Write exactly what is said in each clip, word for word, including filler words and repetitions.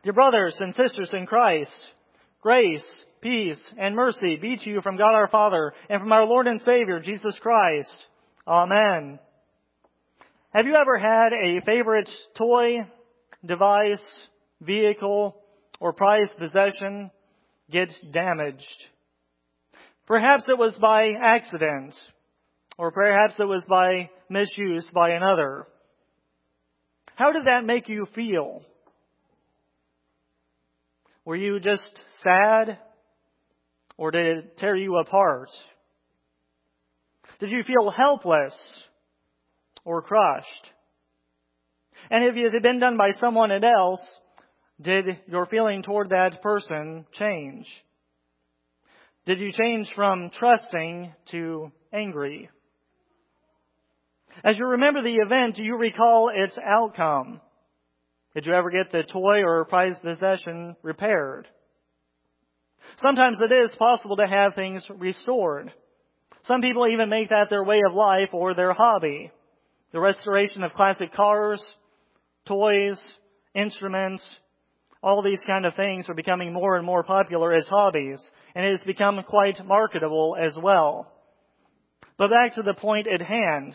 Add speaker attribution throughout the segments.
Speaker 1: Dear brothers and sisters in Christ, grace, peace, and mercy be to you from God our Father and from our Lord and Savior, Jesus Christ. Amen. Have you ever had a favorite toy, device, vehicle, or prized possession get damaged? Perhaps it was by accident, or perhaps it was by misuse by another. How did that make you feel? Were you just sad, or did it tear you apart? Did you feel helpless or crushed? And if it had been done by someone else, did your feeling toward that person change? Did you change from trusting to angry? As you remember the event, do you recall its outcome? Did you ever get the toy or prized possession repaired? Sometimes it is possible to have things restored. Some people even make that their way of life or their hobby. The restoration of classic cars, toys, instruments, all these kind of things are becoming more and more popular as hobbies, and it has become quite marketable as well. But back to the point at hand.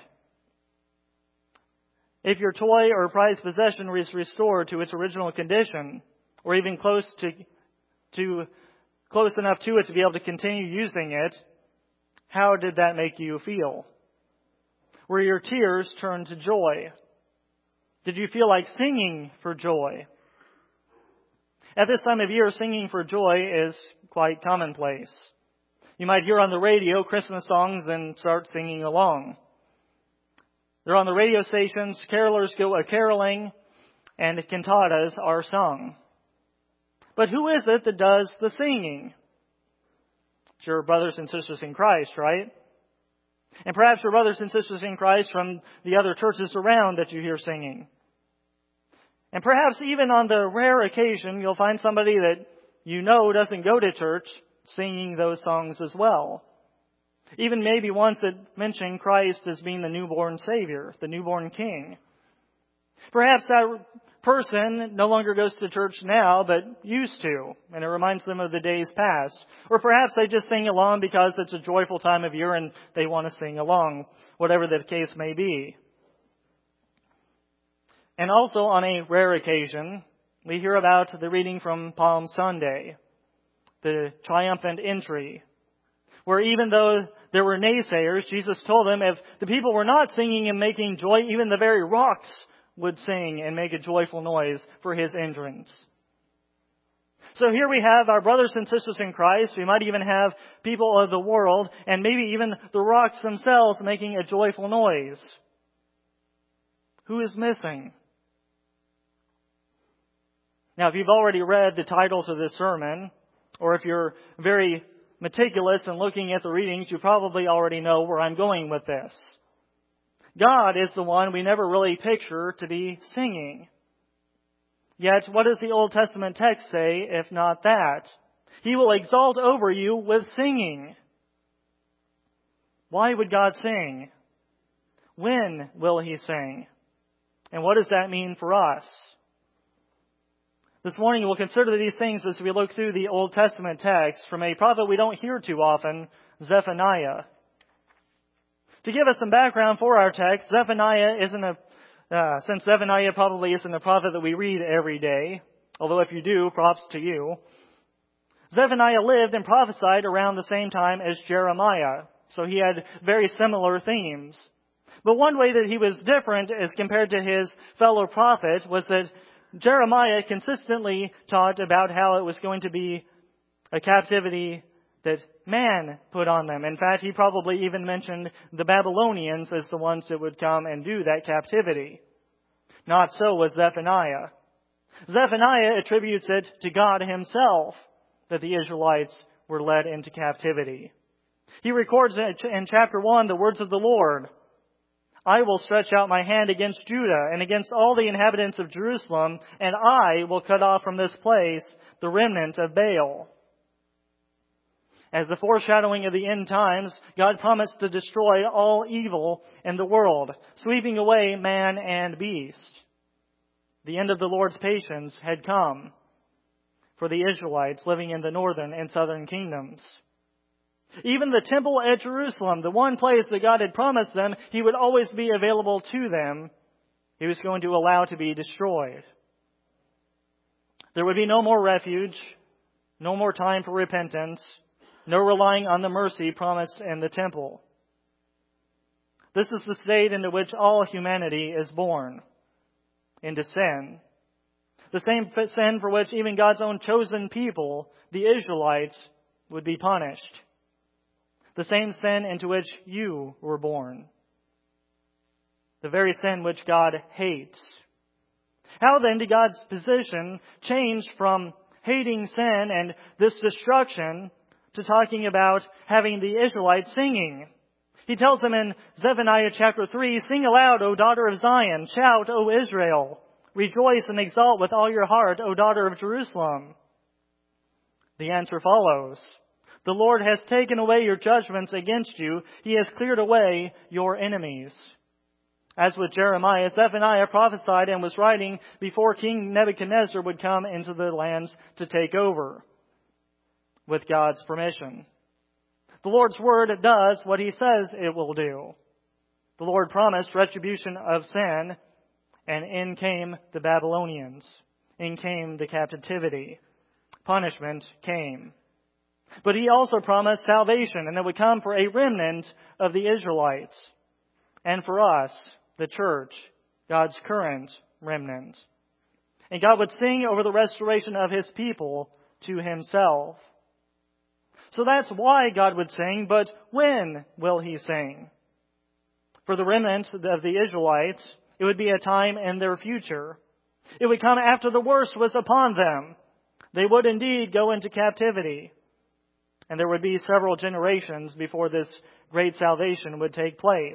Speaker 1: If your toy or prized possession is restored to its original condition, or even close to, to close enough to it to be able to continue using it, how did that make you feel? Were your tears turned to joy? Did you feel like singing for joy? At this time of year, singing for joy is quite commonplace. You might hear on the radio Christmas songs and start singing along. They're on the radio stations, carolers go a-caroling, and cantatas are sung. But who is it that does the singing? It's your brothers and sisters in Christ, right? And perhaps your brothers and sisters in Christ from the other churches around that you hear singing. And perhaps even on the rare occasion, you'll find somebody that you know doesn't go to church singing those songs as well. Even maybe ones that mention Christ as being the newborn Savior, the newborn King. Perhaps that person no longer goes to church now, but used to, and it reminds them of the days past. Or perhaps they just sing along because it's a joyful time of year and they want to sing along, whatever the case may be. And also on a rare occasion, we hear about the reading from Palm Sunday, the triumphant entry, where even though there were naysayers, Jesus told them if the people were not singing and making joy, even the very rocks would sing and make a joyful noise for His entrance. So here we have our brothers and sisters in Christ. We might even have people of the world and maybe even the rocks themselves making a joyful noise. Who is missing? Now, if you've already read the title to this sermon, or if you're very meticulous in looking at the readings, you probably already know where I'm going with this. God is the one we never really picture to be singing. Yet, what does the Old Testament text say, if not that? He will exalt over you with singing. Why would God sing? When will He sing? And what does that mean for us? This morning we'll consider these things as we look through the Old Testament text from a prophet we don't hear too often, Zephaniah. To give us some background for our text, Zephaniah isn't a, uh, since Zephaniah probably isn't a prophet that we read every day, although if you do, props to you. Zephaniah lived and prophesied around the same time as Jeremiah, so he had very similar themes. But one way that he was different as compared to his fellow prophet was that Jeremiah consistently taught about how it was going to be a captivity that man put on them. In fact, he probably even mentioned the Babylonians as the ones that would come and do that captivity. Not so was Zephaniah. Zephaniah attributes it to God Himself that the Israelites were led into captivity. He records in chapter one the words of the Lord. I will stretch out my hand against Judah and against all the inhabitants of Jerusalem, and I will cut off from this place the remnant of Baal. As the foreshadowing of the end times, God promised to destroy all evil in the world, sweeping away man and beast. The end of the Lord's patience had come, for the Israelites living in the northern and southern kingdoms. Even the temple at Jerusalem, the one place that God had promised them He would always be available to them, He was going to allow to be destroyed. There would be no more refuge, no more time for repentance, no relying on the mercy promised in the temple. This is the state into which all humanity is born, into sin. The same sin for which even God's own chosen people, the Israelites, would be punished. The same sin into which you were born. The very sin which God hates. How then did God's position change from hating sin and this destruction to talking about having the Israelites singing? He tells them in Zephaniah chapter three, "Sing aloud, O daughter of Zion. Shout, O Israel. Rejoice and exult with all your heart, O daughter of Jerusalem." The answer follows. The Lord has taken away your judgments against you. He has cleared away your enemies. As with Jeremiah, Zephaniah prophesied and was writing before King Nebuchadnezzar would come into the lands to take over, with God's permission. The Lord's word does what He says it will do. The Lord promised retribution of sin, and in came the Babylonians. In came the captivity. Punishment came. But He also promised salvation, and it would come for a remnant of the Israelites. And for us, the church, God's current remnant. And God would sing over the restoration of His people to Himself. So that's why God would sing, but when will He sing? For the remnant of the Israelites, it would be a time in their future. It would come after the worst was upon them. They would indeed go into captivity. And there would be several generations before this great salvation would take place.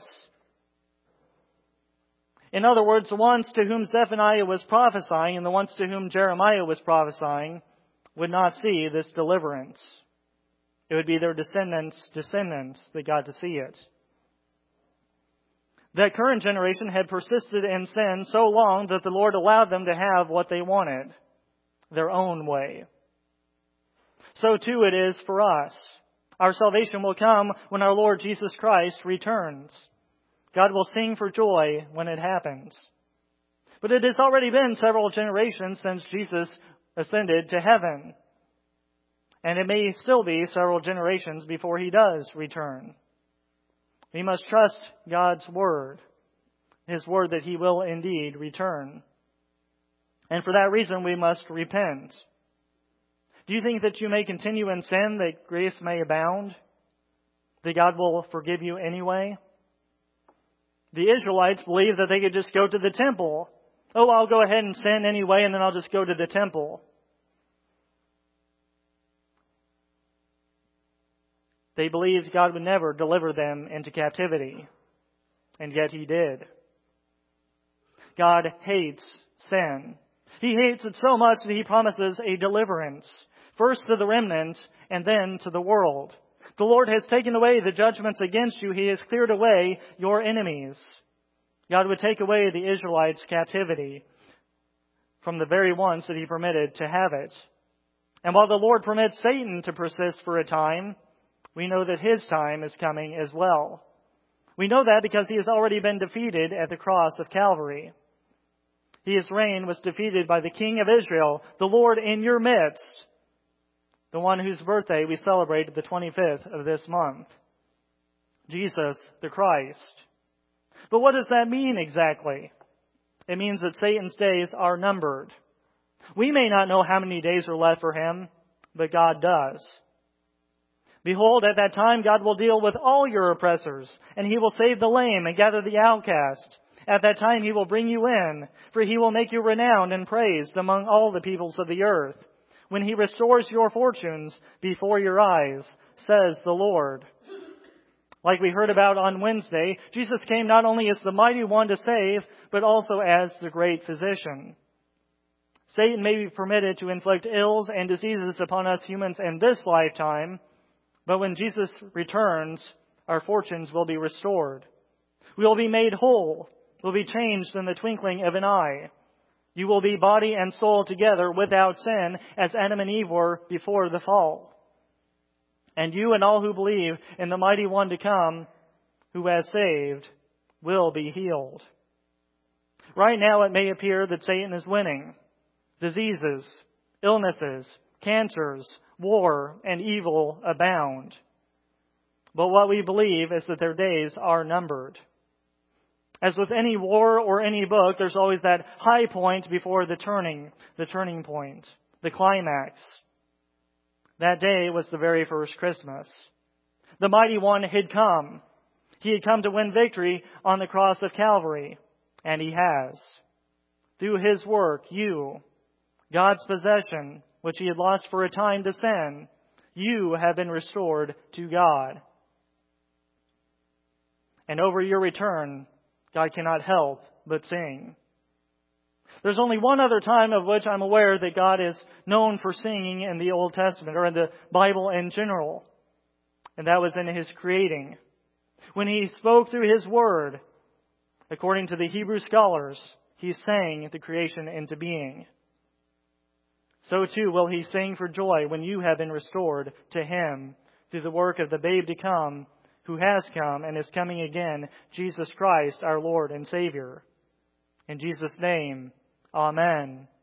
Speaker 1: In other words, the ones to whom Zephaniah was prophesying and the ones to whom Jeremiah was prophesying would not see this deliverance. It would be their descendants' descendants that got to see it. That current generation had persisted in sin so long that the Lord allowed them to have what they wanted, their own way. So too it is for us. Our salvation will come when our Lord Jesus Christ returns. God will sing for joy when it happens. But it has already been several generations since Jesus ascended to heaven. And it may still be several generations before He does return. We must trust God's word, His word that He will indeed return. And for that reason we must repent. Do you think that you may continue in sin that grace may abound? That God will forgive you anyway? The Israelites believed that they could just go to the temple. Oh, I'll go ahead and sin anyway, and then I'll just go to the temple. They believed God would never deliver them into captivity. And yet He did. God hates sin. He hates it so much that He promises a deliverance. First to the remnant, and then to the world. The Lord has taken away the judgments against you. He has cleared away your enemies. God would take away the Israelites' captivity from the very ones that He permitted to have it. And while the Lord permits Satan to persist for a time, we know that his time is coming as well. We know that because he has already been defeated at the cross of Calvary. His reign was defeated by the King of Israel, the Lord in your midst, the one whose birthday we celebrate the twenty-fifth of this month, Jesus the Christ. But what does that mean exactly? It means that Satan's days are numbered. We may not know how many days are left for him, but God does. Behold, at that time God will deal with all your oppressors, and He will save the lame and gather the outcast. At that time He will bring you in, for He will make you renowned and praised among all the peoples of the earth, when He restores your fortunes before your eyes, says the Lord. Like we heard about on Wednesday, Jesus came not only as the mighty one to save, but also as the great physician. Satan may be permitted to inflict ills and diseases upon us humans in this lifetime, but when Jesus returns, our fortunes will be restored. We will be made whole. We'll be changed in the twinkling of an eye. You will be body and soul together without sin, as Adam and Eve were before the fall. And you and all who believe in the mighty one to come, who has saved, will be healed. Right now it may appear that Satan is winning. Diseases, illnesses, cancers, war, and evil abound. But what we believe is that their days are numbered. As with any war or any book, there's always that high point before the turning, the turning point, the climax. That day was the very first Christmas. The mighty one had come. He had come to win victory on the cross of Calvary, and he has. Through his work, you, God's possession, which he had lost for a time to sin, you have been restored to God. And over your return, God cannot help but sing. There's only one other time of which I'm aware that God is known for singing in the Old Testament, or in the Bible in general. And that was in his creating. When he spoke through his word, according to the Hebrew scholars, he sang the creation into being. So too will he sing for joy when you have been restored to him through the work of the babe to come, who has come and is coming again, Jesus Christ, our Lord and Savior. In Jesus' name, amen.